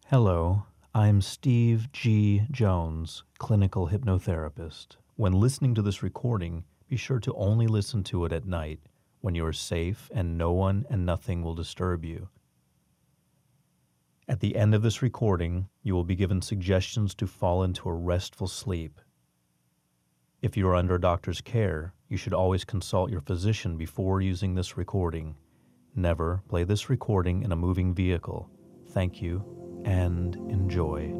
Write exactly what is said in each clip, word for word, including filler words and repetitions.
Hello, I'm Steve G. Jones, clinical hypnotherapist. When listening to this recording, be sure to only listen to it at night when you are safe and no one and nothing will disturb you. At the end of this recording, you will be given suggestions to fall into a restful sleep. If you are under a doctor's care, you should always consult your physician before using this recording. Never play this recording in a moving vehicle. Thank you, and enjoy.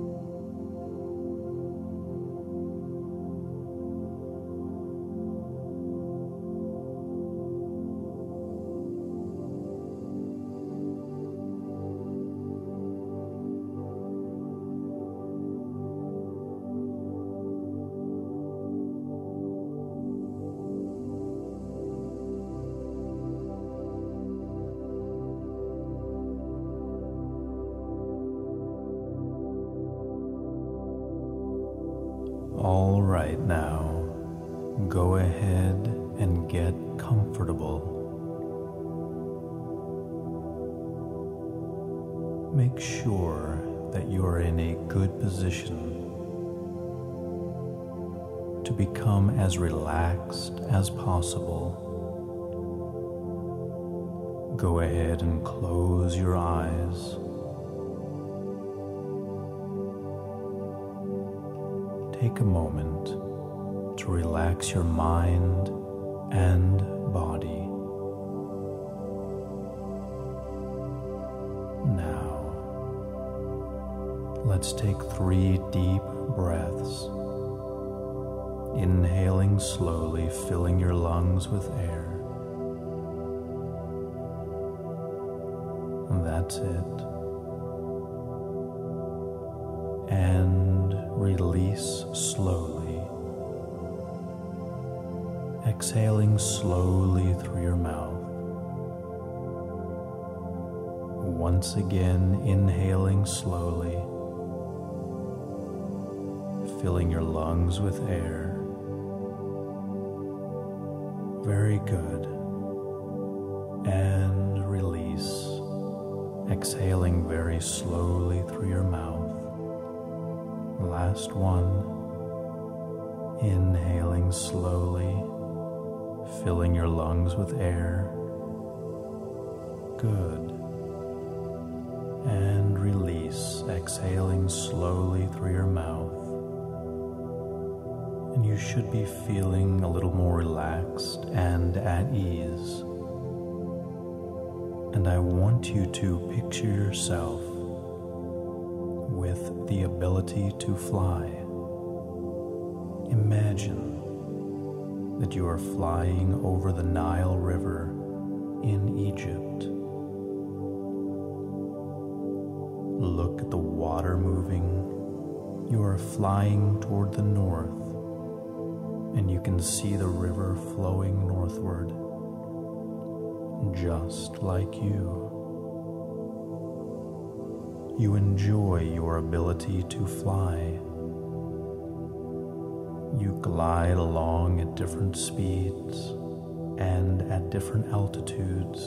All right, now, go ahead and get comfortable. Make sure that you are in a good position to become as relaxed as possible. Go ahead and close your eyes. Take a moment to relax your mind and body. Now, let's take three deep breaths, inhaling slowly, filling your lungs with air. And that's it. And release slowly, exhaling slowly through your mouth. Once again, inhaling slowly, filling your lungs with air. Very good. And release, exhaling very slowly through your mouth. Last one, inhaling slowly, filling your lungs with air. Good. And release, exhaling slowly through your mouth. And you should be feeling a little more relaxed and at ease. And I want you to picture yourself with the ability to fly. Imagine that you are flying over the Nile River in Egypt. Look at the water moving. You are flying toward the north, and you can see the river flowing northward, just like you. You enjoy your ability to fly. You glide along at different speeds and at different altitudes.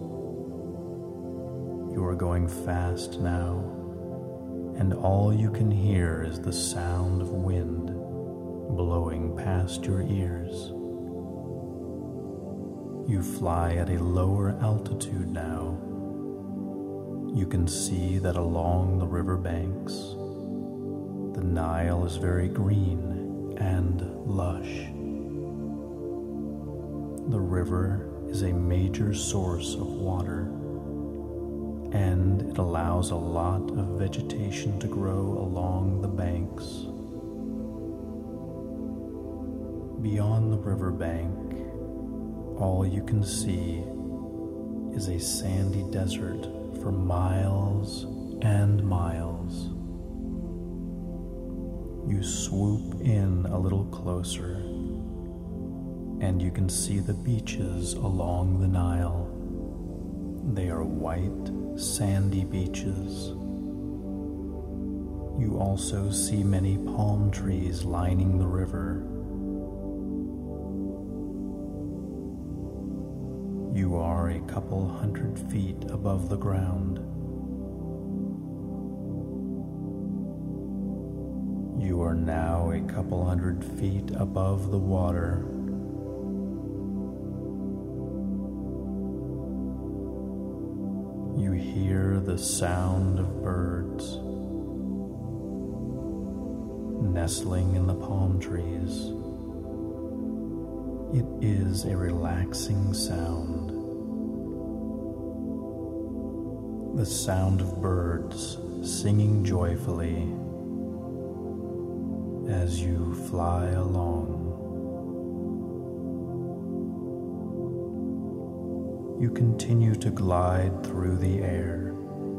You are going fast now, and all you can hear is the sound of wind blowing past your ears. You fly at a lower altitude now. You can see that along the river banks, the Nile is very green and lush. The river is a major source of water, and it allows a lot of vegetation to grow along the banks. Beyond the river bank, all you can see is a sandy desert for miles and miles. You swoop in a little closer, and you can see the beaches along the Nile. They are white, sandy beaches. You also see many palm trees lining the river. You are a couple hundred feet above the ground. You are now a couple hundred feet above the water. You hear the sound of birds nestling in the palm trees. It is a relaxing sound. The sound of birds singing joyfully as you fly along. You continue to glide through the air.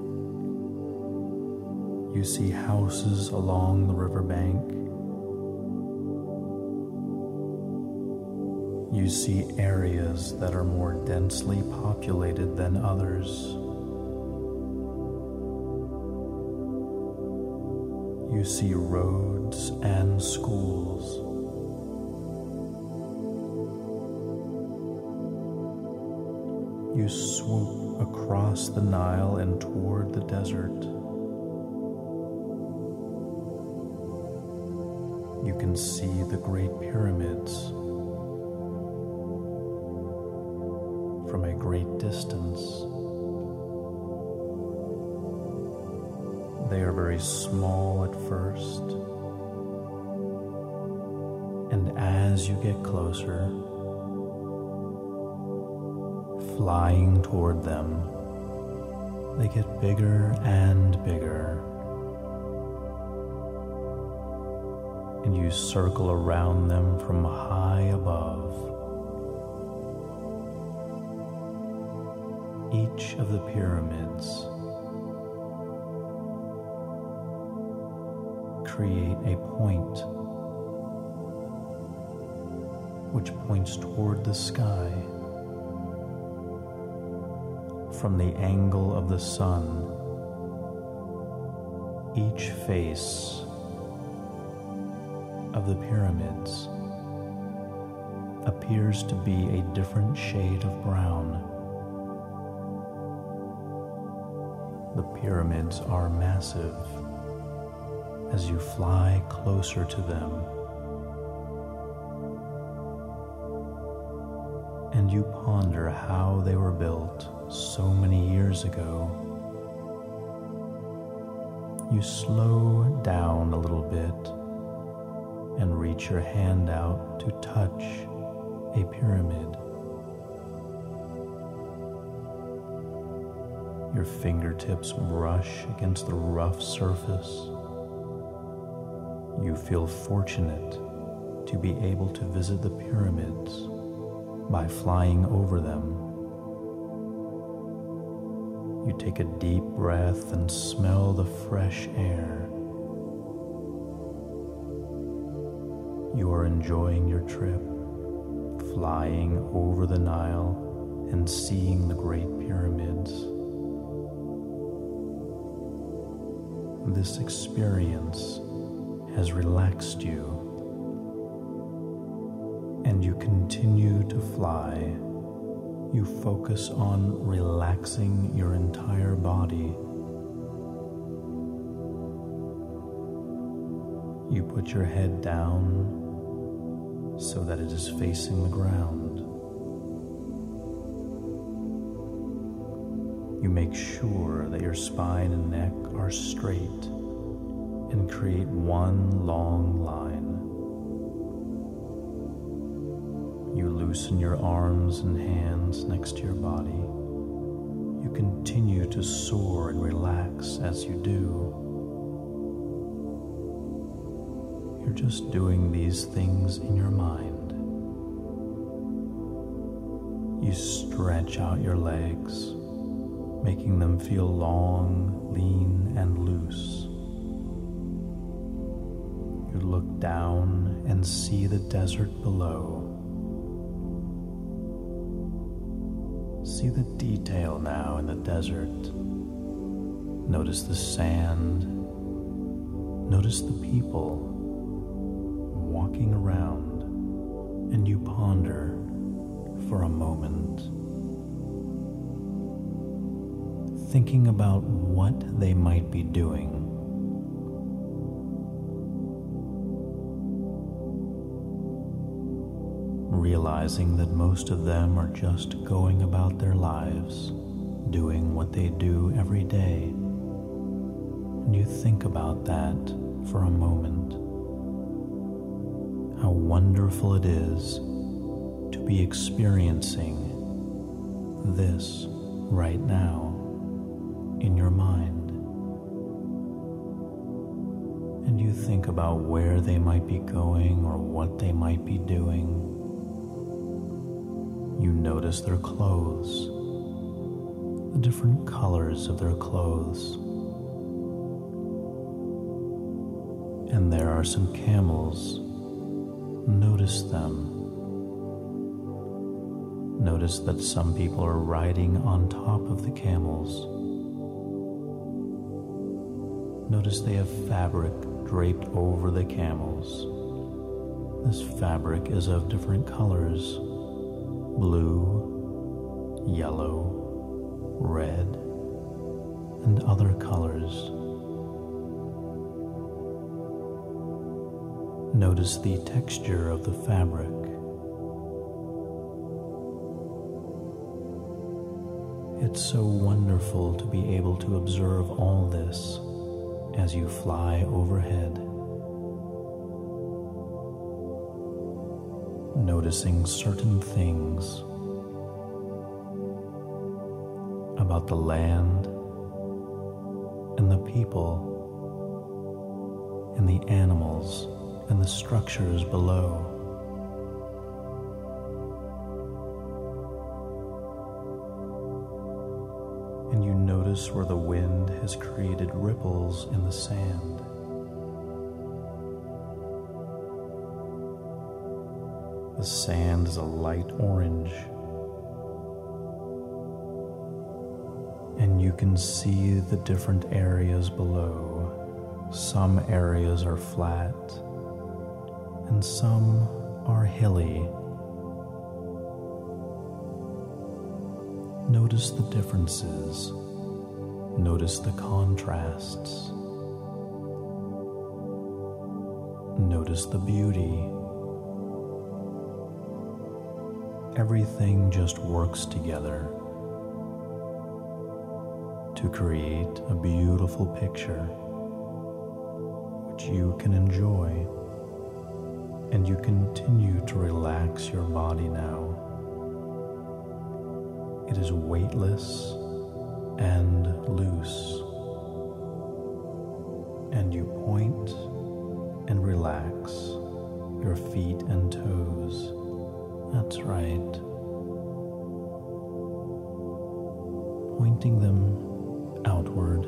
You see houses along the riverbank. You see areas that are more densely populated than others. You see roads and schools. You swoop across the Nile and toward the desert. You can see the Great Pyramids from a great distance. They are very small at first, and as you get closer, flying toward them, they get bigger and bigger, and you circle around them from high above. Each of the pyramids create a point which points toward the sky. From the angle of the sun, each face of the pyramids appears to be a different shade of brown. The pyramids are massive. As you fly closer to them, and you ponder how they were built so many years ago, you slow down a little bit and reach your hand out to touch a pyramid. Your fingertips brush against the rough surface. You feel fortunate to be able to visit the pyramids by flying over them. You take a deep breath and smell the fresh air. You are enjoying your trip, flying over the Nile and seeing the Great Pyramids. This experience has relaxed you, and you continue to fly. You focus on relaxing your entire body. You put your head down so that it is facing the ground. You make sure that your spine and neck are straight and create one long line. You loosen your arms and hands next to your body. You continue to soar and relax as you do. You're just doing these things in your mind. You stretch out your legs, making them feel long, lean, and loose. You look down and see the desert below. See the detail now in the desert. Notice the sand. Notice the people walking around, and you ponder for a moment, thinking about what they might be doing. realizing that most of them are just going about their lives, doing what they do every day. And you think about that for a moment. How wonderful it is to be experiencing this right now in your mind. And you think about where they might be going or what they might be doing. You notice their clothes, the different colors of their clothes. And there are some camels. Notice them. Notice that some people are riding on top of the camels. Notice they have fabric draped over the camels. This fabric is of different colors: blue, yellow, red, and other colors. Notice the texture of the fabric. It's so wonderful to be able to observe all this as you fly overhead. Noticing certain things about the land and the people and the animals and the structures below. And you notice where the wind has created ripples in the sand. The sand is a light orange, and you can see the different areas below. Some areas are flat, and some are hilly. Notice the differences. Notice the contrasts. Notice the beauty. Everything just works together to create a beautiful picture which you can enjoy, and you continue to relax your body now. It is weightless and loose, and you point and relax your feet and toes. That's right. Pointing them outward,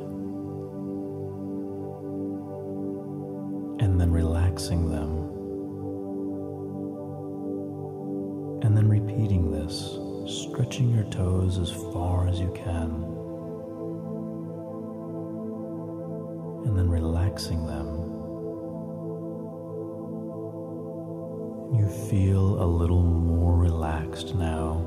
and then relaxing them, and then repeating this, stretching your toes as far as you can, and then relaxing them. You feel a little more relaxed now.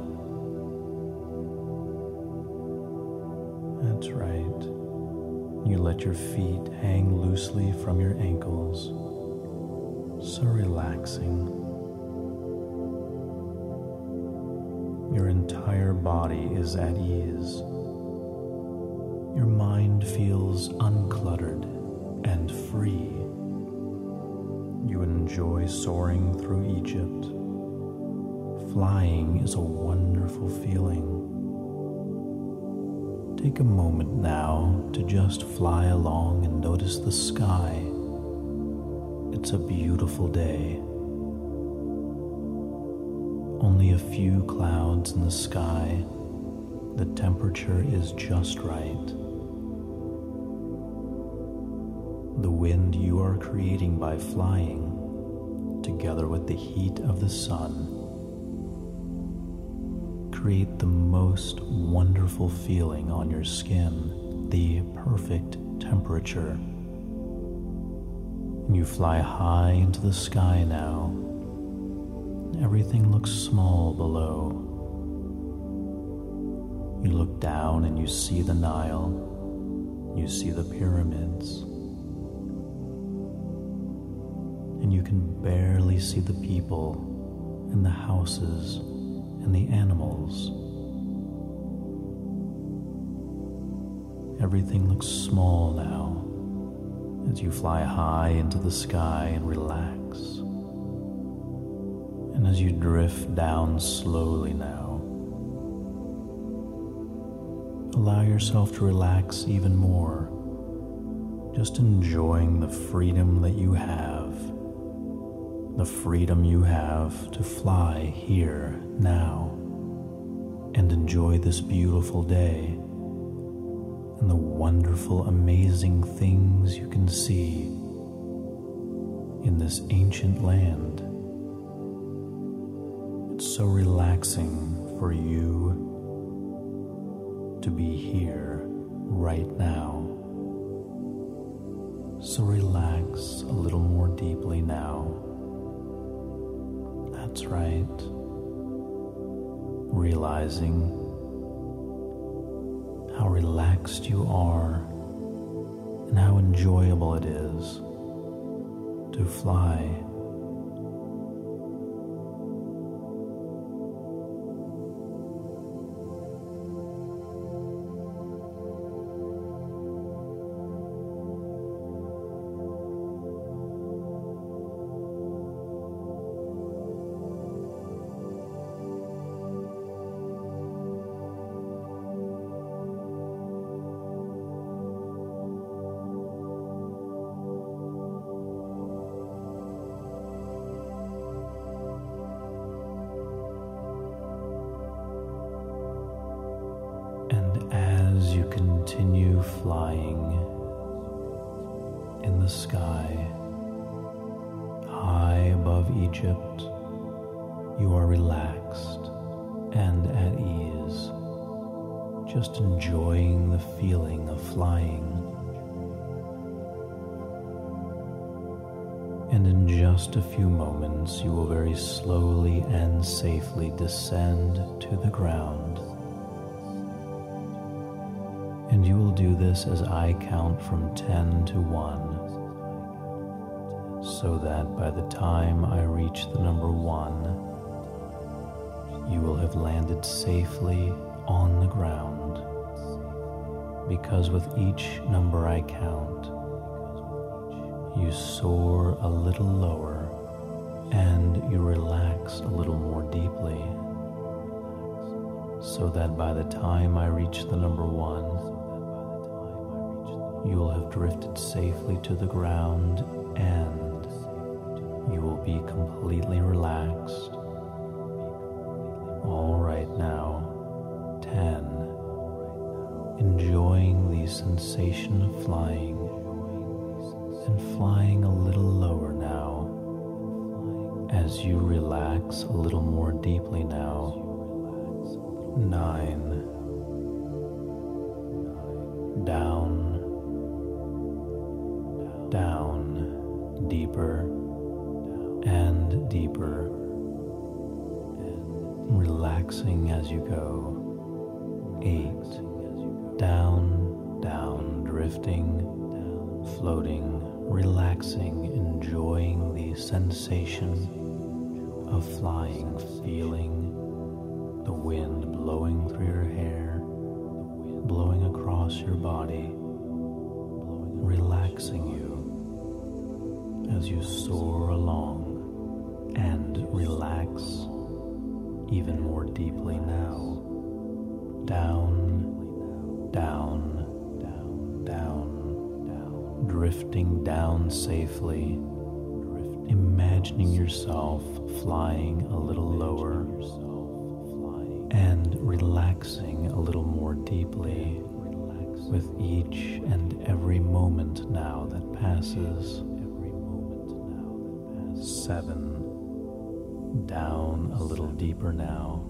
That's right. You let your feet hang loosely from your ankles. So relaxing. Your entire body is at ease. Your mind feels uncluttered and free. You enjoy soaring through Egypt. Flying is a wonderful feeling. Take a moment now to just fly along and notice the sky. It's a beautiful day. Only a few clouds in the sky. The temperature is just right. The wind you are creating by flying, together with the heat of the sun, create the most wonderful feeling on your skin, the perfect temperature. You fly high into the sky now. Everything looks small below. You look down and you see the Nile. You see the pyramids. And you can barely see the people and the houses and the animals. Everything looks small now as you fly high into the sky and relax. And as you drift down slowly now, allow yourself to relax even more, just enjoying the freedom that you have, the freedom you have to fly here now and enjoy this beautiful day and the wonderful, amazing things you can see in this ancient land. It's so relaxing for you to be here right now. So relax a little more deeply now. That's right. Realizing how relaxed you are and how enjoyable it is to fly. As you continue flying in the sky, high above Egypt, you are relaxed and at ease, just enjoying the feeling of flying. And in just a few moments, you will very slowly and safely descend to the ground. And you will do this as I count from ten to one, so that by the time I reach the number one, you will have landed safely on the ground. Because with each number I count, you soar a little lower and you relax a little more deeply, so that by the time I reach the number one, you will have drifted safely to the ground and you will be completely relaxed. All right now, ten. Enjoying the sensation of flying and flying a little lower now as you relax a little more deeply now. Nine. Down. Down, deeper and deeper, relaxing as you go. Eight, down, down, drifting, floating, relaxing, enjoying the sensation of flying, feeling the wind blowing through your hair, blowing across your body, relaxing you as you soar along and relax even more deeply now. Down, down, down, down, down, drifting down safely, imagining yourself flying a little lower and relaxing a little more deeply with each and every moment now that passes. Seven. Down a little deeper now.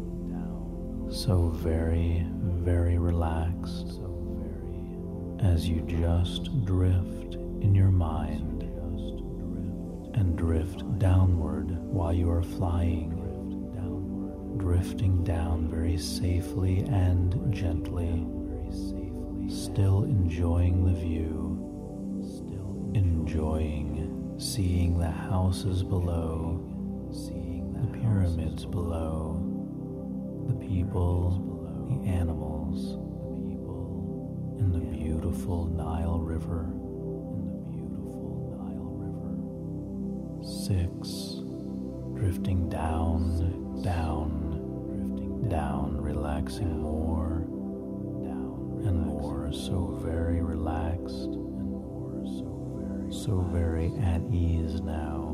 So very, very relaxed as you just drift in your mind and drift downward while you are flying, drifting down very safely and gently, still enjoying the view, enjoying seeing the houses below, the pyramids below, the people, the animals, and the beautiful Nile River. Six, drifting down, down, down, relaxing more and more, so very relaxed, so very at ease now,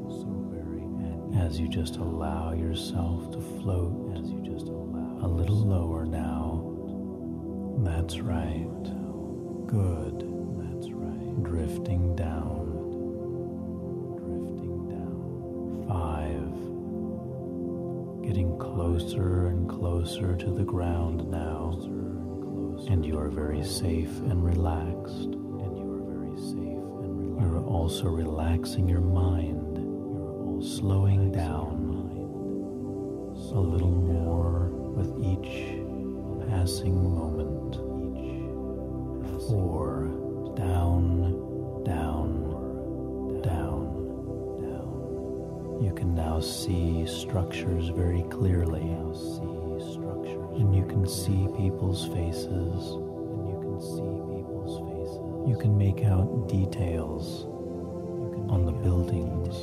as you just allow yourself to float a little lower now. That's right. Good. That's right. Drifting down. Drifting down. Five. Getting closer and closer to the ground now. And you are very safe and relaxed. And you are very safe and relaxed. You are also relaxing your mind. You are also slowing down a little more with each passing moment. Four, down, down, down, down. You can now see structures very clearly, and you can see people's faces, and you can see people's faces. You can make out details on the buildings.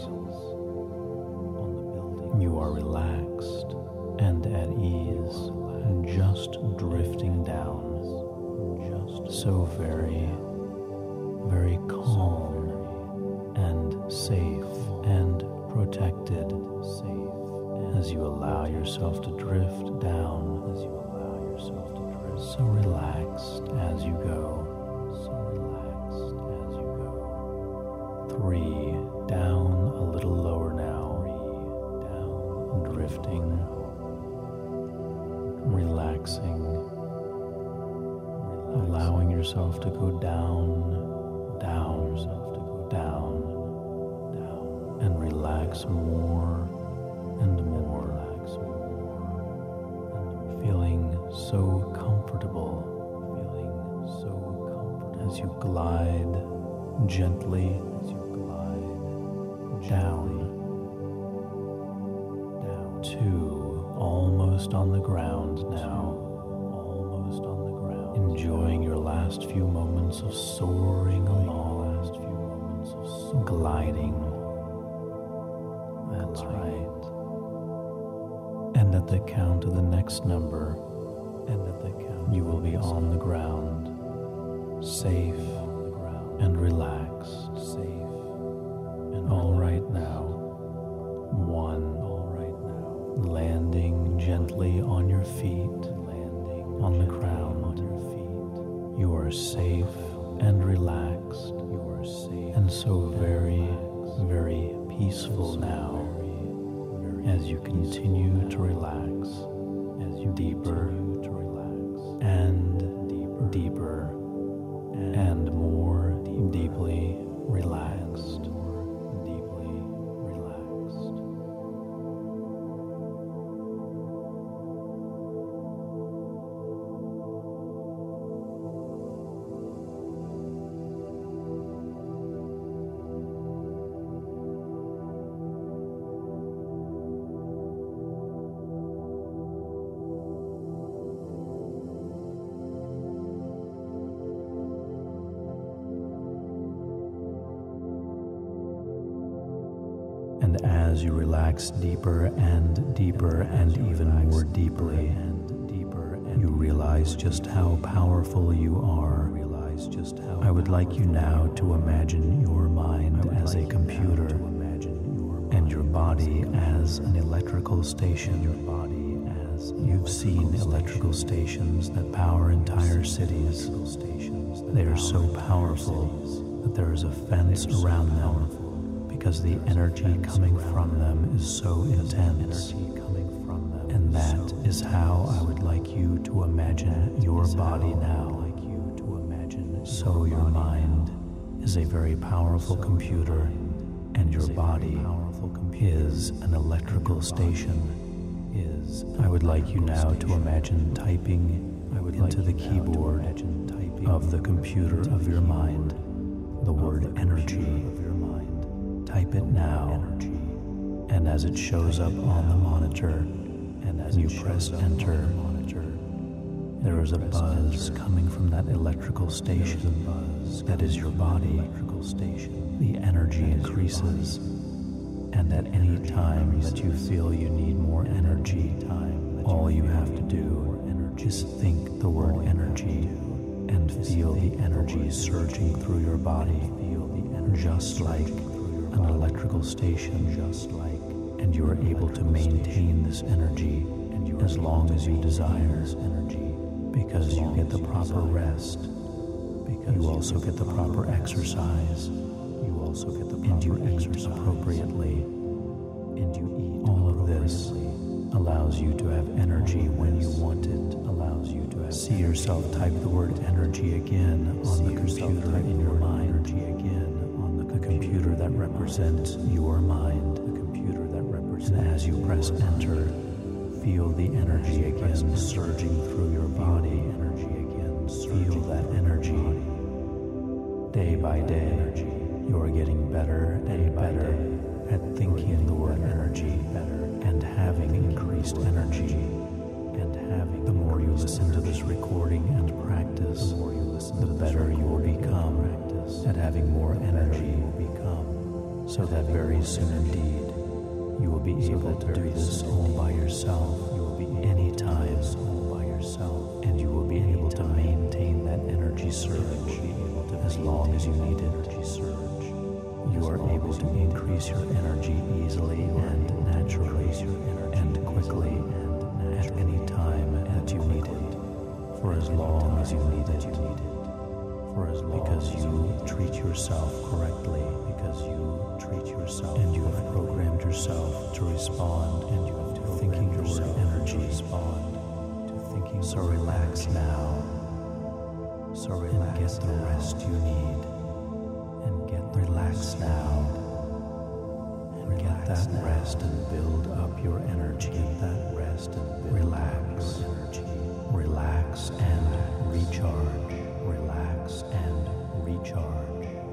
You are relaxed and at ease, and just drifting down. So very, very calm and safe and protected as you allow yourself to drift down, as you allow yourself to drift. So relaxed as you go, so relaxed as you go. Three, down a little lower now, down, drifting, relaxing. Allowing yourself to go down, down, down, down, and relax more and more, feeling so comfortable, feeling so comfortable as you glide gently, as you glide down, down. Two, almost on the ground now. Enjoying your last few moments of soaring along, last few moments of soaring. Gliding. That's right. And at the count of the next number, and at the count, you will be on the ground, safe and relaxed, safe and all right now. One. All right now. Landing gently on your feet, landing on the ground. You are safe and relaxed. You are safe and so very, very peaceful now as you continue to relax, as you deeper and deeper and more deeply relaxed. Deeply relaxed. And as you relax deeper and deeper and even more deeply, you realize just how powerful you are. I would like you now to imagine your mind as a computer and your body as an electrical station. You've seen electrical stations that power entire cities. They are so powerful that there is a fence around them, because the energy coming from them is so intense. And that is how I would like you to imagine your body now. So your mind is a very powerful computer, and your body is an electrical station. I would like you now to imagine typing into the keyboard of the computer of your mind the word energy. Type it now, And as it shows up on the monitor, and as you press enter, there is a buzz coming from that electrical station. That is your body. The energy increases, and at any time that you feel you need more energy, all you have to do is think the word energy and feel the energy surging through your body, just like an electrical station, just like, and you are able to maintain this energy as long as you desire, because you get the proper rest, because you also get the proper exercise, you also get the proper and you exercise appropriately, and you eat. All of this allows you to have energy when you want it, allows you to have see yourself type the word energy again on the computer in your mind, again on the computer that represents your mind, the computer that represents, and as you press enter, feel the energy again surging through your body, energy again, feel that energy. Day by day, you are getting better and better at thinking the word energy and having increased energy, and having the more you listen to this recording and practice, the more you listen, the better you will become at having more energy, so that very soon indeed you will be able to do this all by yourself. You will be anytime all by yourself, and you will be able to maintain that energy surge as long as you need it. You are able to increase your energy easily and naturally and quickly at any time that you need it, for as long as you need it. For as long because you treat yourself correctly, because you treat yourself, and you have programmed yourself to respond, and you have to thinking the word energy respond to thinking. So relax now. So relax and get the rest you need, and get relax now, and get that rest and build up your energy. Get that rest and build relax, up your energy. Relax and recharge. Relax and recharge.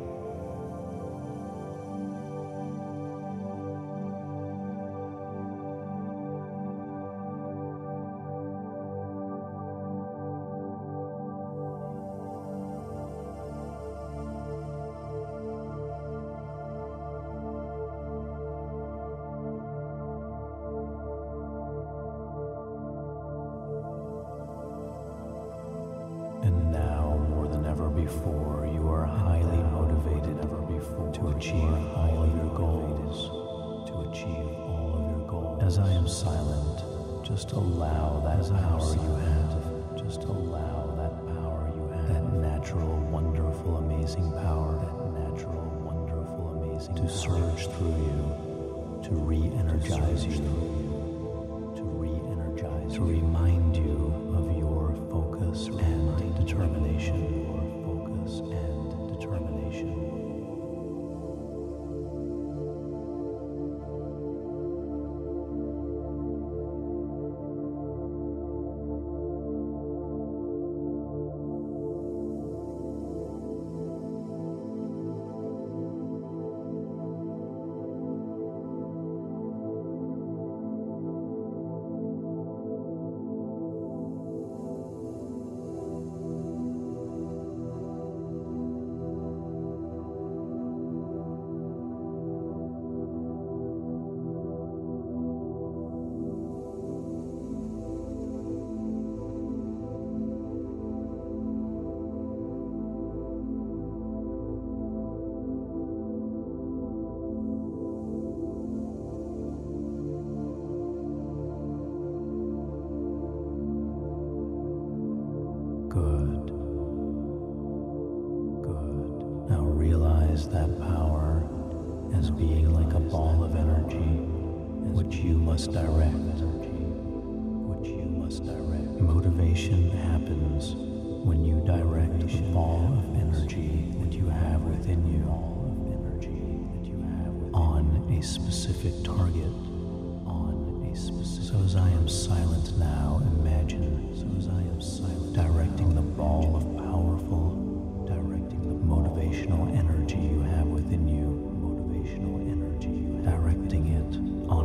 And now, more than ever before, you are highly motivated ever before to achieve all of your goals. To achieve all of your goals. As I am silent, just allow that power you have. Just allow that power you have. That natural, wonderful, amazing power. That natural, wonderful, amazing to surge through you, to re-energize you, to re-energize, to remind you of your focus and determination, your focus and determination. Good. Good. Now realize that power as being like a ball of energy which you must direct. Which you must direct. Motivation happens when you direct the ball of energy that you have within you on a specific target. On a specific. So as I am silent now, imagine. So as I am silent, directing the ball of powerful, directing the motivational energy you have within you. Motivational energy. You have directing it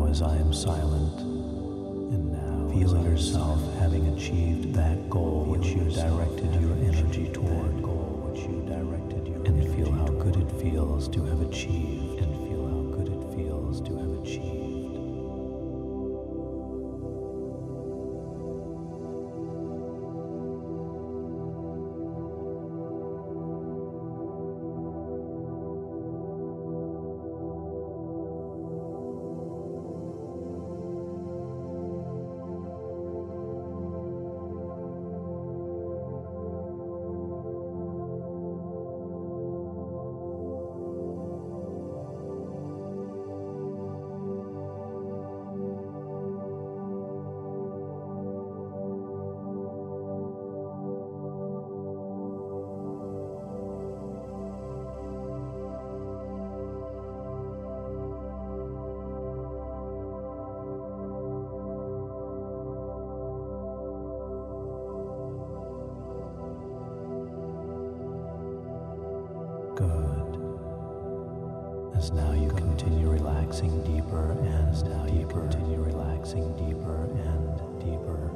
as I am silent, and now feel yourself having achieved that goal which you directed your energy toward, goal which you directed your and feel how good it feels to have achieved, and feel how good it feels to have achieved. Good. As now you continue relaxing deeper and now you continue relaxing deeper and deeper.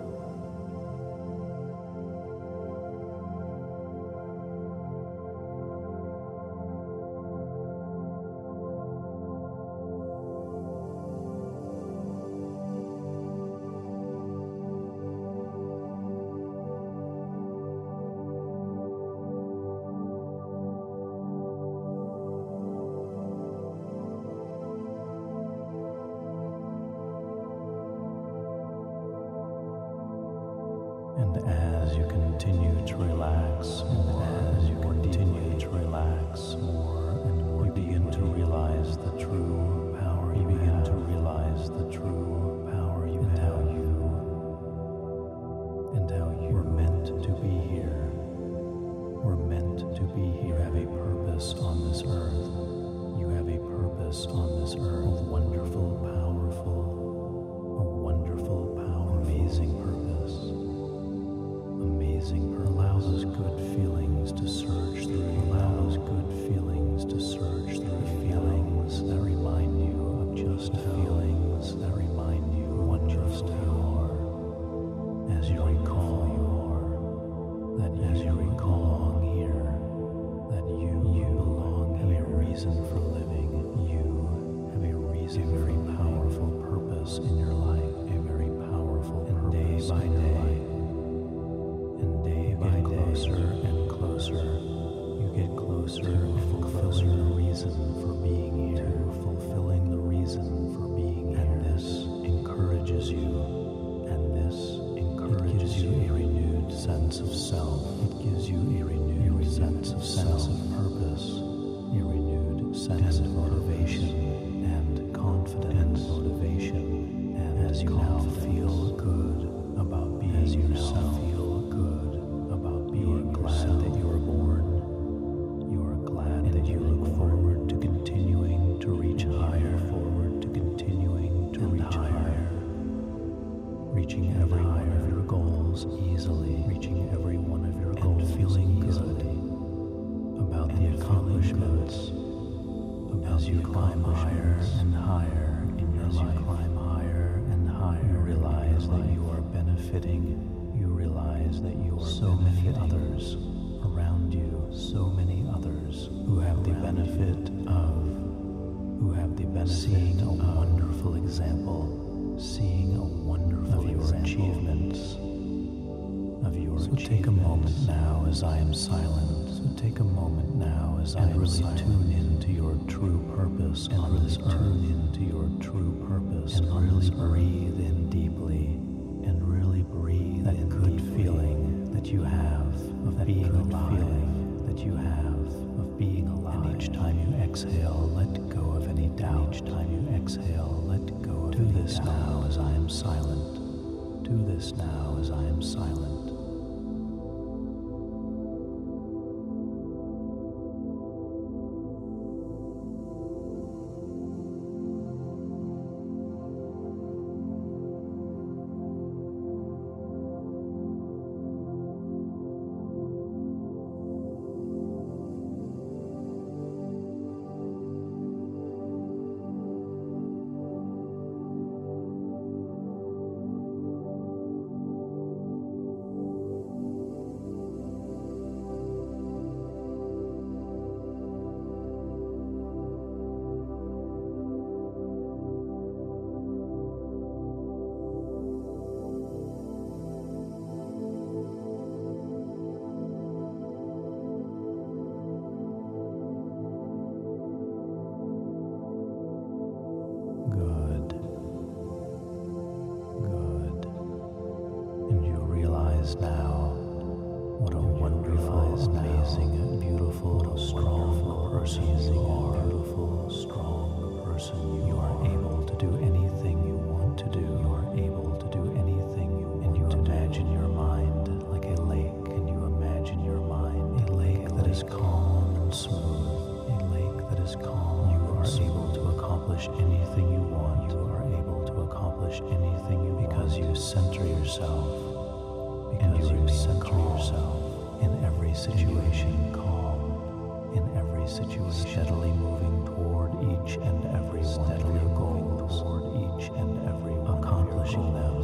And as you continue to relax, and as you continue to relax more and more, you begin to realize the true power. You begin to realize the true power you have, and how you and how you were meant to be here. We're meant to be here. You have a purpose on this earth. You have a purpose on this earth. A wonderful, powerful, a wonderful, power, amazing purpose. Amazing allows us good feelings to surge through. Allows good feelings to surge through. Feelings that remind you of just feelings that remind you what just you are. As you recall you are, that as you recall here, that you you belong, have a reason for living. You have a reason, a very powerful purpose in your life, a very powerful and day by day. And day by day, closer and closer, you get closer and closer to the reason for being here, to fulfilling the reason for being here. And this encourages you, and this encourages you a renewed sense of self. It gives you a renewed sense of sense of purpose, a renewed sense of motivation and confidence, and motivation, and as you now feel good about being yourself. Glad that you were born. You are glad and that you look forward to continuing to reach higher, forward to continuing to reach higher, reaching every one of your goals easily, reaching every one of your goals, and feeling good about the accomplishments, as you climb higher and higher in your life. As you climb higher and higher, you realize that you are benefiting. You realize that you are so many others around you, so many others who have the benefit of, who have the benefit seeing a wonderful example, seeing a wonderful of your achievements, of your so achievements. Take a moment now as I am silent. So take a moment now as I am really silent. Tune into your true purpose and on this earth. Tune into your true purpose and really breathe in deeply. And really breathe that good feeling that you have of being alive, feeling that you have of being alive. And each time you exhale, let go of any doubt. Each time you exhale, let go of Do any this doubt. Now as I am silent. Do this now as I am silent. person you are, a beautiful, strong person you, you are able to do anything you want to do. You are able to do anything you want and you to imagine do. Your mind like a lake, and you imagine your mind a lake like that lake. Is calm and smooth, a lake that is calm. You are able to accomplish anything you want. You are able to accomplish anything you want because you center yourself. Because and you, you center calm. Yourself in every situation, calm in every situation, steadily moving toward each and every one of your goals, toward each and every one, accomplishing them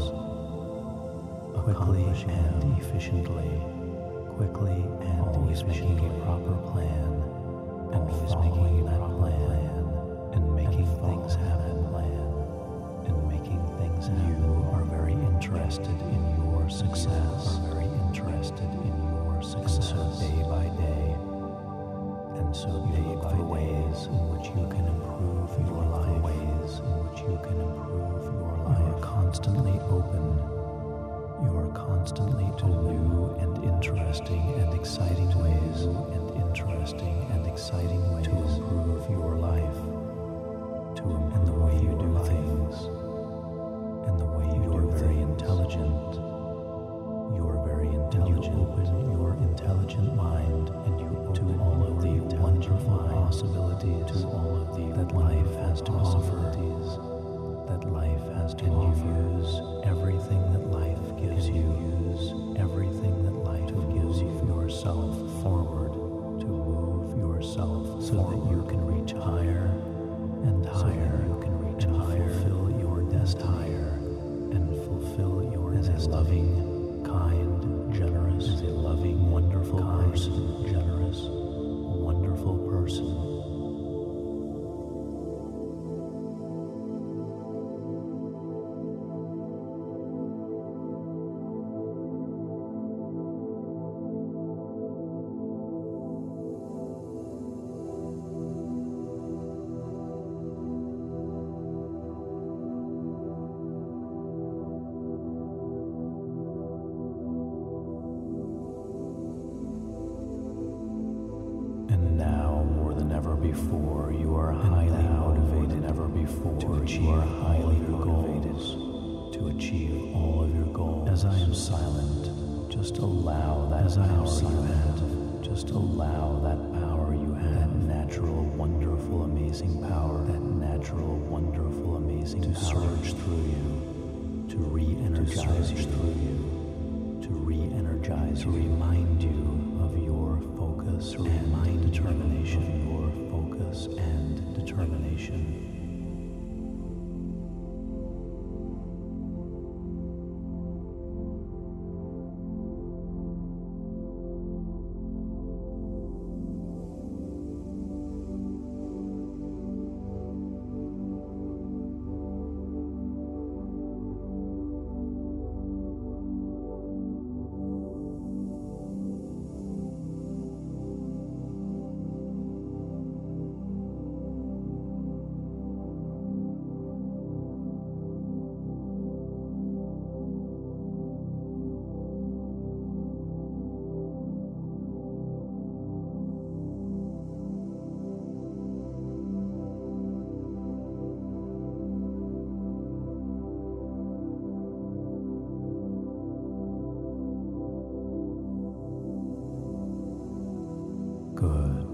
quickly and efficiently, quickly and always making a proper plan, and always making that plan, and making things happen, plan, and making things happen. You are very interested in your success, are very interested in your success, and so day by day, and so day by ways in which you can improve your life, ways in which you can improve your life. You are constantly open. You are constantly to new and interesting and exciting ways, and interesting and exciting ways to improve your life, to improve the way you do things, and the way you do things. You are very intelligent. You are very intelligent. You open your intelligent mind, and you to all of the wonderful possibilities, to all of the that life has to offer, that life has to offer. And you use everything that life gives you. Use everything that life gives you. Yourself forward, to move yourself so forward. That you can reach higher and higher. So you can reach and higher, fulfill your destiny, higher, and fulfill your as a loving, kind, generous, as a loving, wonderful kind, person, generous, wonderful person. Before you are highly motivated, ever before to achieve you are highly motivated to achieve all of your goals. As I am silent, just allow that as I am silent, just allow that power you have, that natural, wonderful, amazing power, that natural, wonderful, amazing to power surge through you, to re-energize you through you, to re-energize, to remind you of your focus, to remind determination. And determination. Good.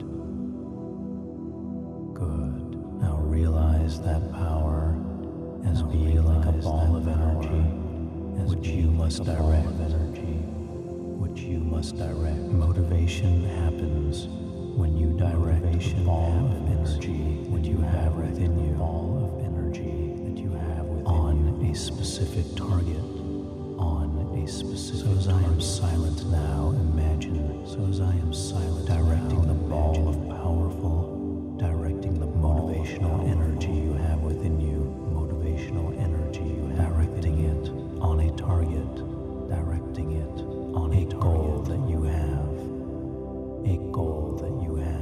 Good. Now realize that power as being like a ball of energy, which you must direct. Energy, which you must direct. Motivation happens when you direct the ball of energy that you have within you. Ball of energy that you have within on you. A specific target. On a specific. So as I am silent now, imagine. So as I am silent, directing now, the ball of powerful, directing the motivational energy you have within you, motivational energy you have, directing it on a target, directing it on a goal that you have, a goal that you have.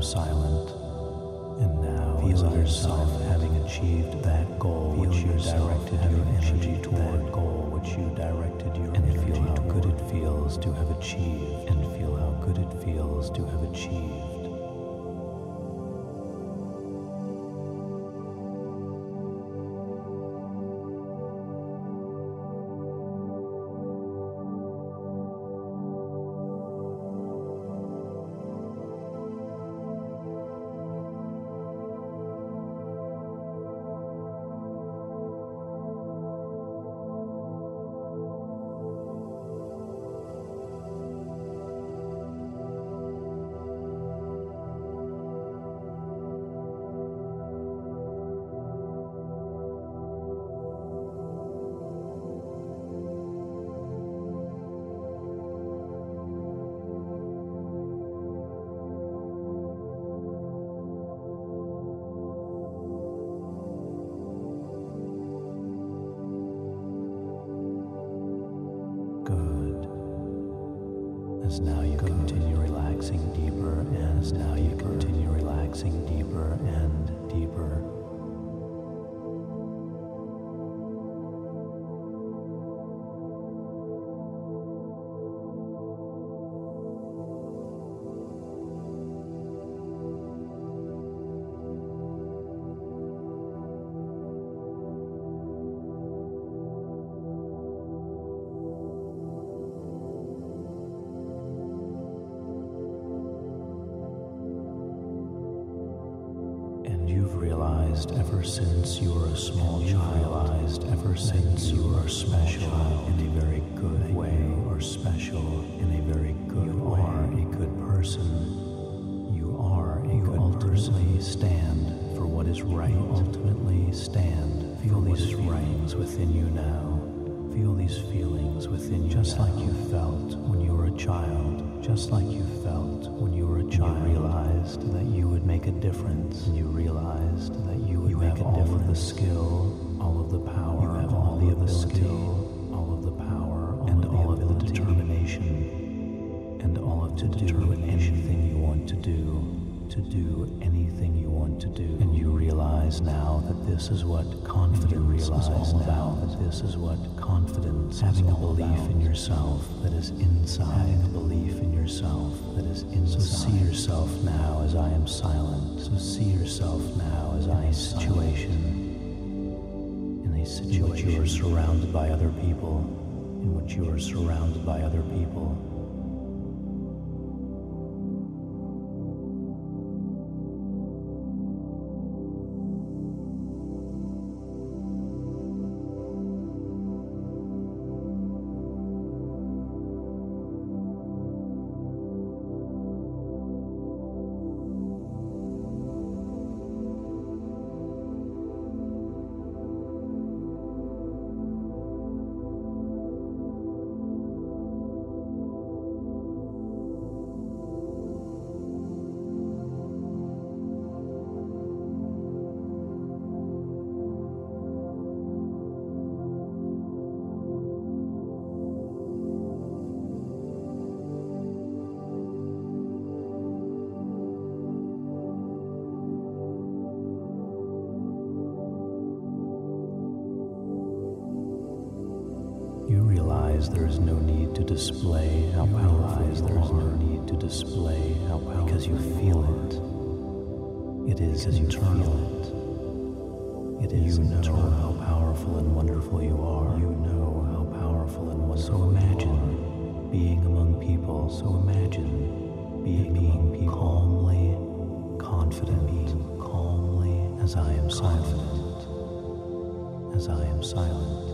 silent. And now feel yourself having achieved that goal which you directed your energy toward. That goal which you directed your energy toward. And feel how good it feels to have achieved. And feel how good it feels to have achieved. As now you Good. continue relaxing deeper, and as now you deeper. continue relaxing deeper and deeper. You've realized ever since you were a small child, realized ever since you were special in a very good way, or special in a very good way. You are a good person. You are a good person. You ultimately stand for what is right. You ultimately stand. Feel these feelings within you now. Feel these feelings within you just like you felt when you were a child. Just like you felt when you were a child. You realized that you would make a difference. And you realized that you would you make a difference. You have all of the skill, all of the power, you have all, all the ability, skill, all of the power, all and of all of the determination, and all of to do anything you want to do. To do anything you want to do. And you realize now that this is what confidence is all about. That this is what confidence having a belief in yourself that is inside. Having a belief in yourself that is inside. So see yourself now as I am silent. So see yourself now as I am situation. In a situation in which you are surrounded by other people. In which you are surrounded by other people. You realize there is no need to display how powerful you are. There is no need to display how powerful because you feel it. It is internal. It is internal how powerful and wonderful you are. You know how powerful and wonderful. So imagine being among people. So imagine being among people calmly, confident, being calmly as I am silent. As I am silent.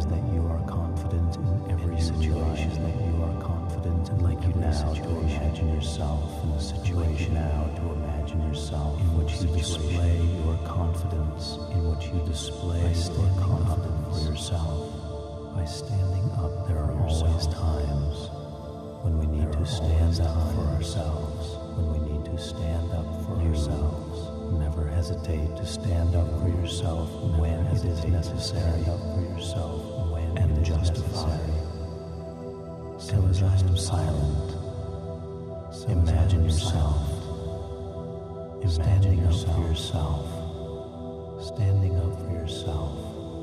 realize that you are confident in every situation, that you are confident in like you now to imagine yourself in the situation now to imagine yourself in which you display your confidence, in which you display your confidence for yourself. By standing up, there are always times when we need to stand up for ourselves, when we need to stand up for ourselves. Never hesitate to stand up for yourself when it is necessary, up for yourself when and justified. So as I am silent, imagine yourself standing up for yourself, standing up for yourself.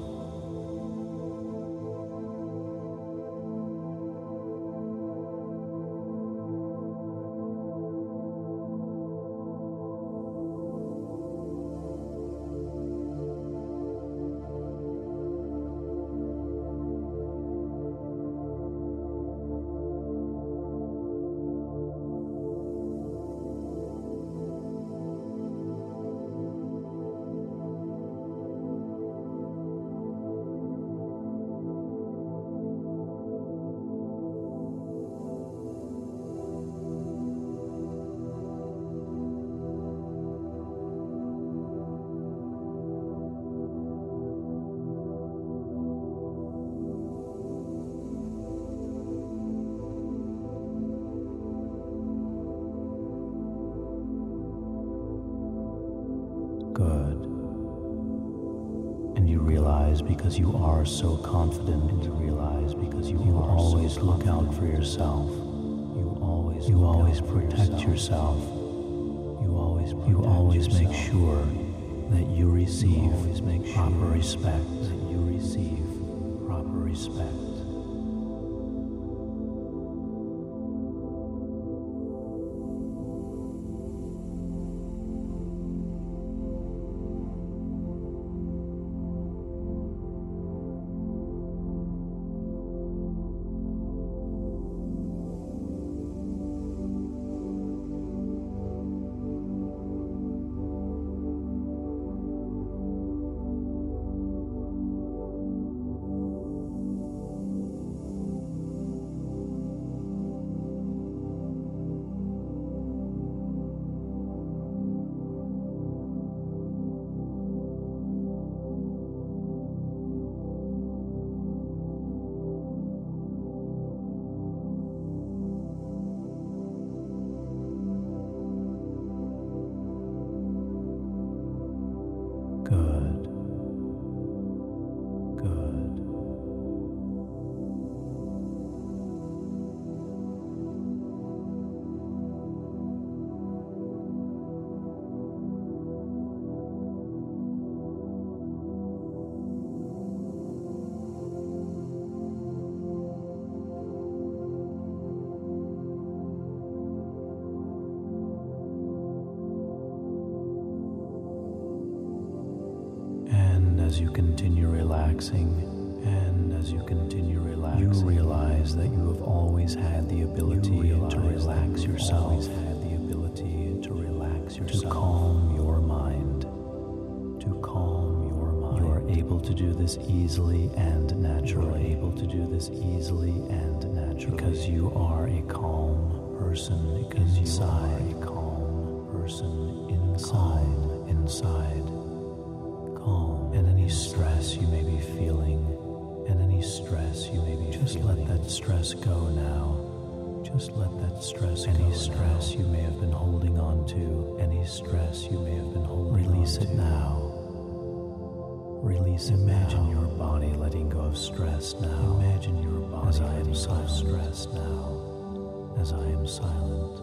Good. And you realize because you are so confident, and you realize because you, you always so look out for yourself. You always you always protect yourself. You always protect you always yourself. Make sure that you receive you always make sure proper respect. That you receive proper respect. Good. Good. As you continue relaxing, and as you continue relaxing, you realize that you have always had the ability to relax yourself, always had the ability to relax yourself, to calm your mind, to calm your mind. You are able to do this easily and naturally, you are able to do this easily and naturally, because you are a calm person, because inside, you are a calm person inside, calm inside. Calm, and any stress you may be feeling, and any stress you may be just feeling, let that stress go now. Just let that stress any go. Any stress now. You may have been holding on to, any stress you may have been holding Release on to. Release it now. Release it. Imagine now. Your body letting go of stress now. Imagine your body as I am so stressed now, as I am silent.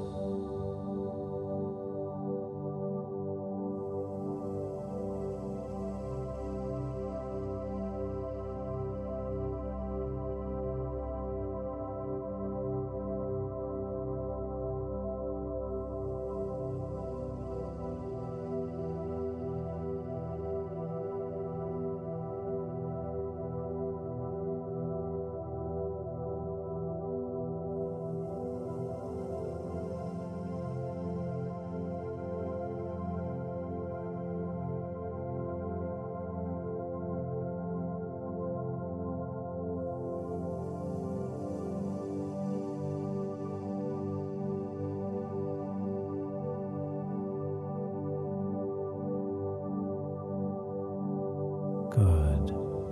Good.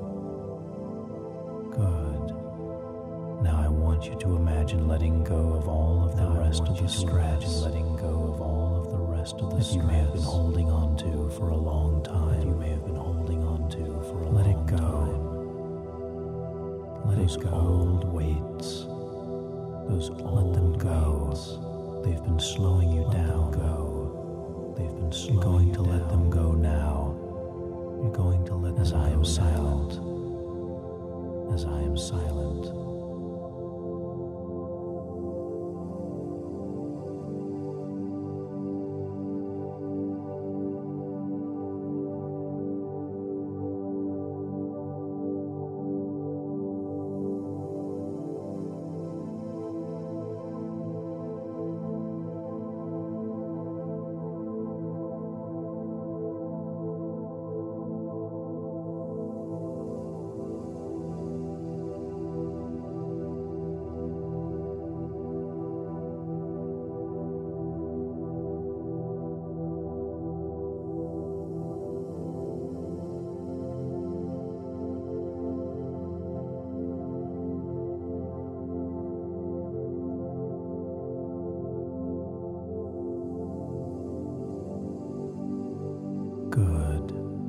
Good. Now I want you to imagine letting go of all of the now rest of the stress. Letting go of all of the rest of the that stress you may have been holding on to for a long time. That you may have been holding on to for a Let long it go. time. Let those it go. old weights. Those old Let them go. Weights. They've been slowing you let down. Them go. They've been slowing You're going you to down. let them go now. You're going to let As them I go am silent. Now. As I am silent. Good.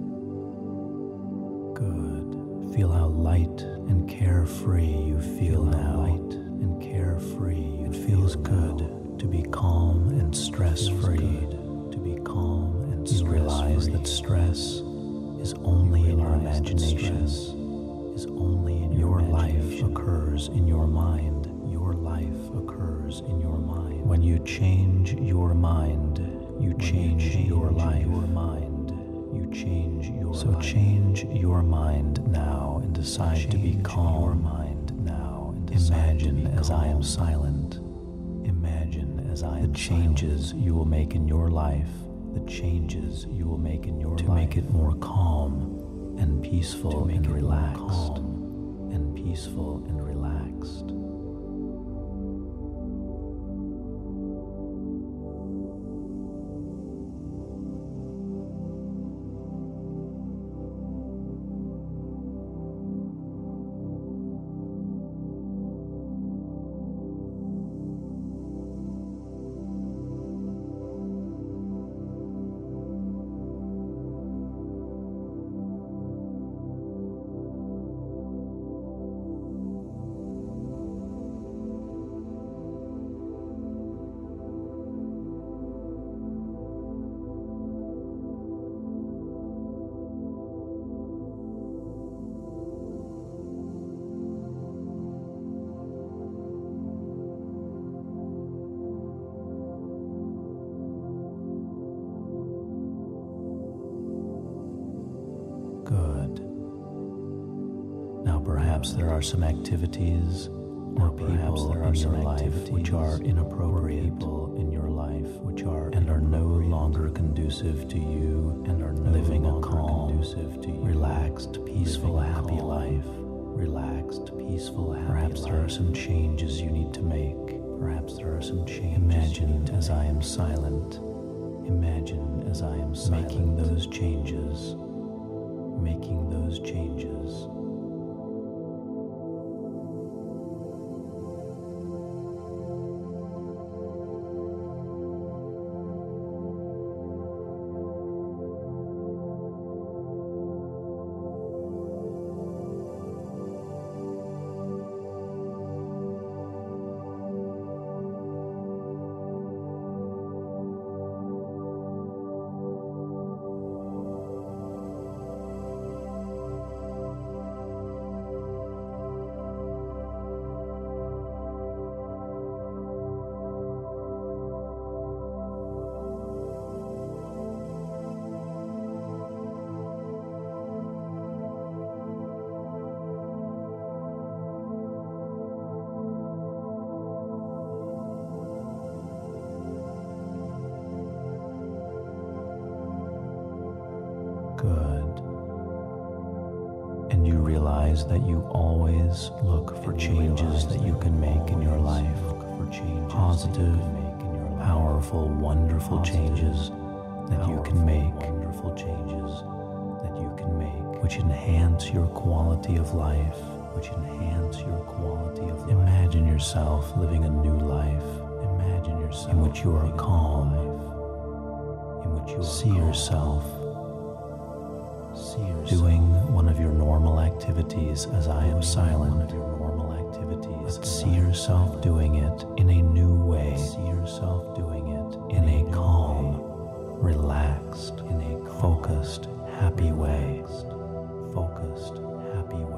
Good. Feel how light and carefree you feel now. Light and carefree. It feels good to be calm and stress-free. To be calm and stress-free. You realize that stress is only in your imagination. Is only in your life occurs in your mind. Your life occurs in your mind. When you change your mind, you change your life. Your mind. You change your so mind. change your mind now and decide change to be calm. Your mind now and Imagine as calm. I am silent. Imagine as I am the changes silent. you will make in your life. The changes you will make in your to life to make it more calm and peaceful to make and it relaxed. More calm and peaceful and relaxed. Good. Now perhaps there are some activities or people there are in your life which are inappropriate people in your life which are and are no longer conducive to you and are no living a calm, conducive to you, relaxed, peaceful, happy life. Relaxed, peaceful, happy Perhaps life. There are some changes you need to make. Perhaps there are some changes. Imagine as I am silent. Imagine as I am silent. Making those changes. Making those changes. Good. And you realize that you always look for changes that you can make in your life. Positive, powerful, wonderful changes that you can make. Wonderful changes that you can make. which enhance your quality of life, which enhance your quality of life. Imagine yourself living a new life. Imagine yourself in which you are calm, in which you see yourself see yourself doing one of your normal activities as I am silent. One of your normal activities. But see yourself doing it in a new way. See yourself doing it in a calm, relaxed, in a focused, happy way. Focused, happy way.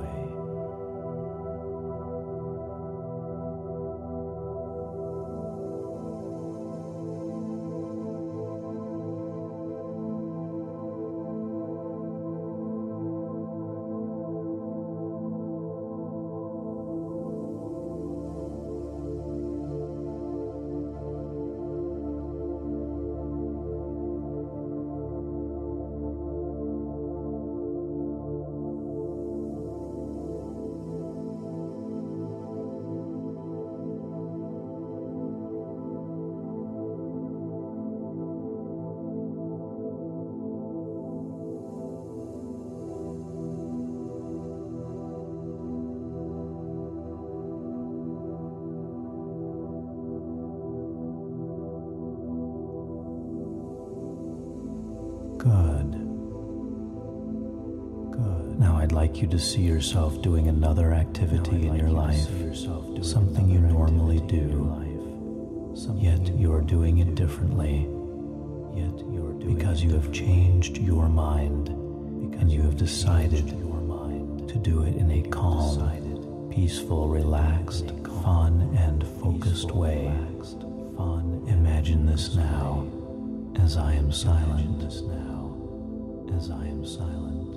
Good. Good. Now I'd like you to see yourself doing another activity in your life, something you normally do, yet you are doing it differently, yet you are doing because you have changed your mind, and you have decided to do it in a calm, peaceful, relaxed, fun, and focused way. Imagine this now, as I am silent. As I am silent.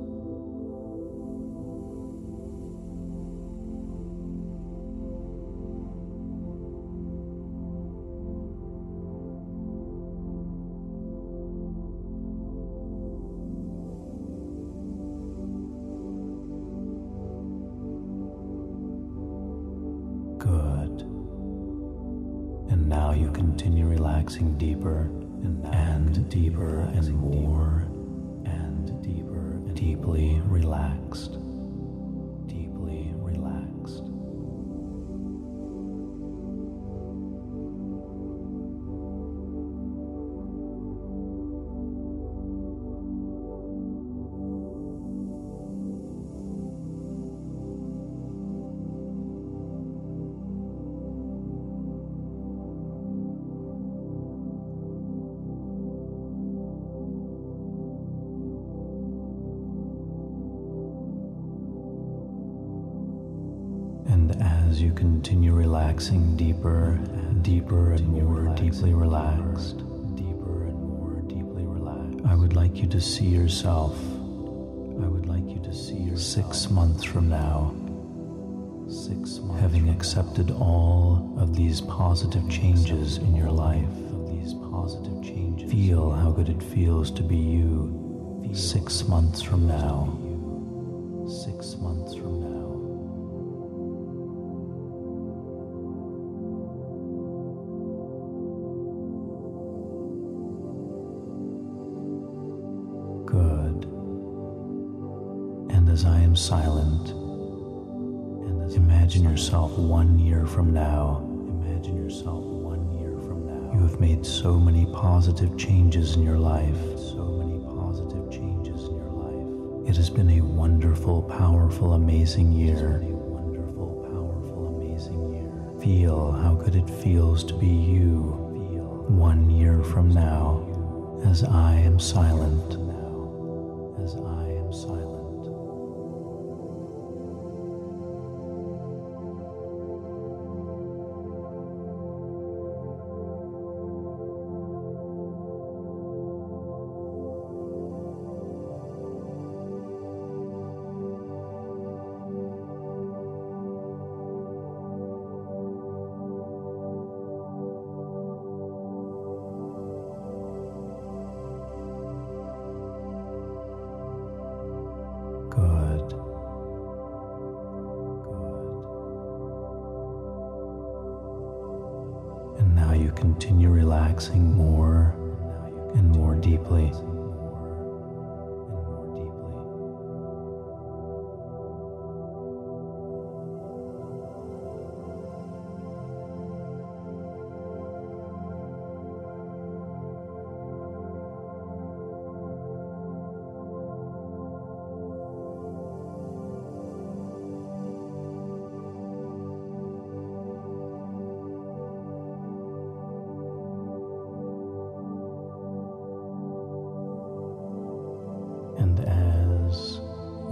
Good. And now you continue relaxing deeper and, and deeper and more. Deeply relaxed, deeply relaxed. And as you continue relaxing deeper and deeper and more deeply relaxed, deeper and more deeply relaxed, I would like you to see yourself. I would like you to see yourself six months from now, six months having accepted all of these positive changes in your life. These positive changes. Feel how good it feels to be you. Six months from now. Six months from now. Good. And as I am silent, and as imagine yourself one year from now. Imagine yourself one year from now. You have made so many positive changes in your life. So many positive changes in your life. It has been a wonderful, powerful, amazing year. A wonderful, powerful, amazing year. Feel how good it feels to be you. Feel one year from now, as I am silent. As I am silent. Good. Good. And now you continue relaxing more and more deeply.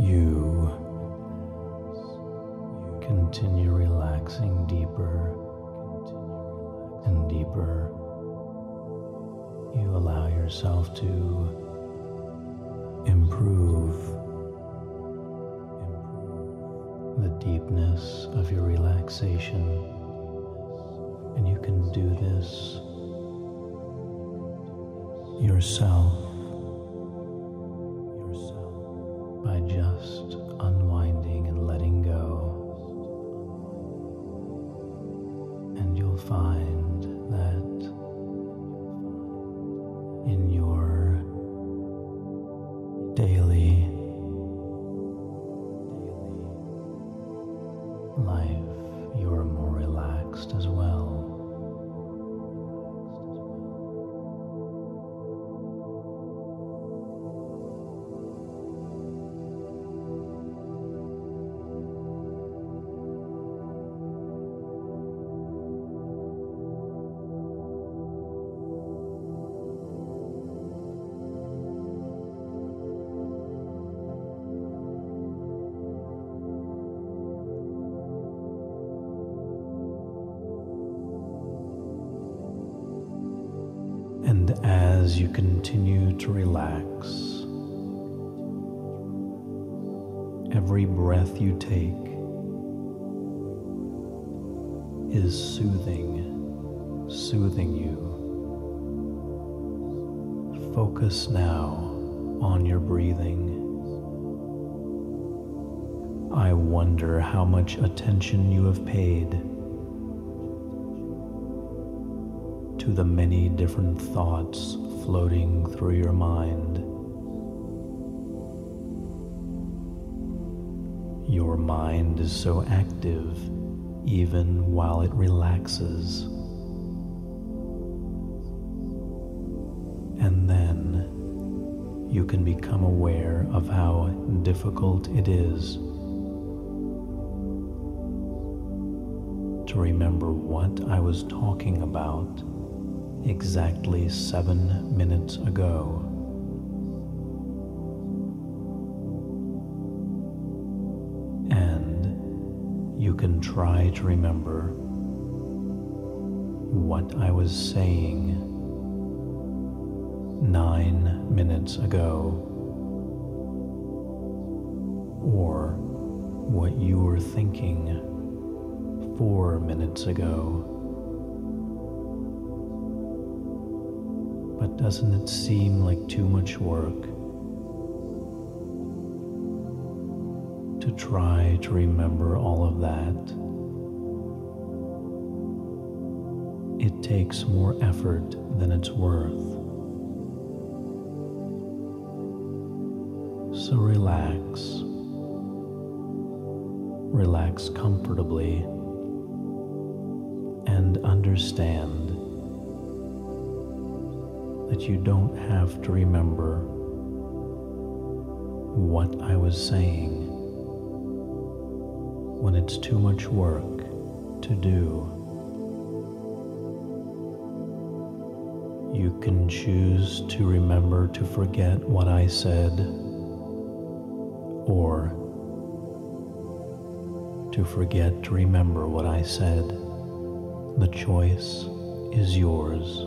You continue relaxing deeper and deeper. You allow yourself to improve the deepness of your relaxation, and you can do this yourself by just unwinding and letting go. And you'll find that in your daily life, you are more relaxed as well. And as you continue to relax, every breath you take is soothing, soothing you. Focus now on your breathing. I wonder how much attention you have paid to the many different thoughts floating through your mind. Your mind is so active even while it relaxes. And then you can become aware of how difficult it is to remember what I was talking about exactly seven minutes ago. And you can try to remember what I was saying nine minutes ago, or what you were thinking four minutes ago. But doesn't it seem like too much work to try to remember all of that? It takes more effort than it's worth. So relax. Relax comfortably and understand that you don't have to remember what I was saying when it's too much work to do. You can choose to remember to forget what I said, or to forget to remember what I said. The choice is yours.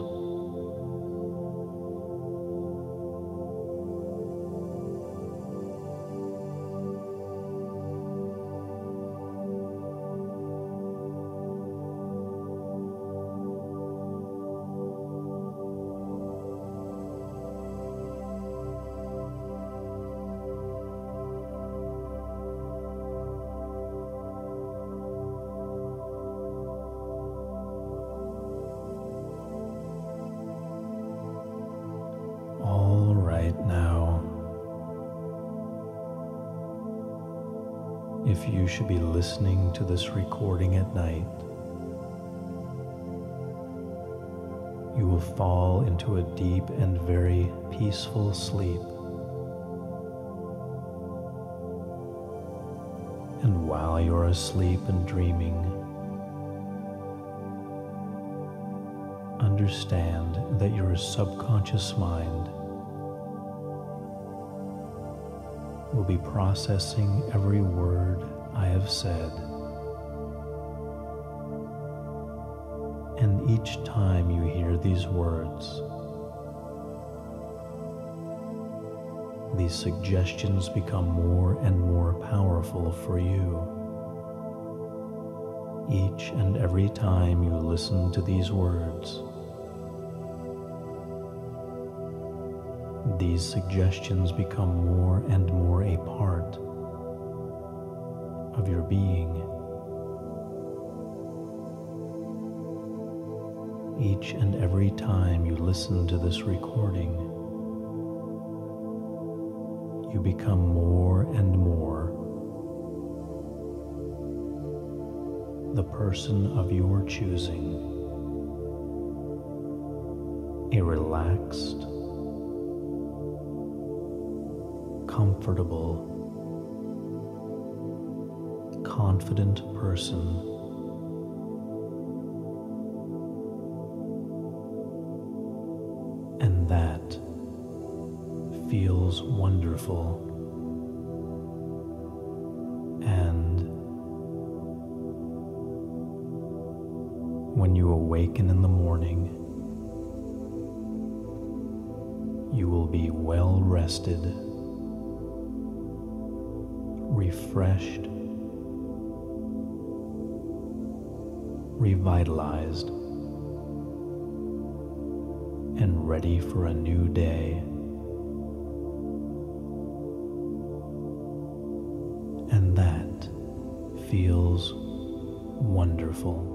If you should be listening to this recording at night, you will fall into a deep and very peaceful sleep. And while you're asleep and dreaming, understand that your subconscious mind will be processing every word I have said. And each time you hear these words, these suggestions become more and more powerful for you. Each and every time you listen to these words, these suggestions become more and more a part of your being. Each and every time you listen to this recording, you become more and more the person of your choosing, a relaxed, comfortable, confident person. And that feels wonderful. And when you awaken in the morning, you will be well rested, refreshed, revitalized, and ready for a new day. And that feels wonderful.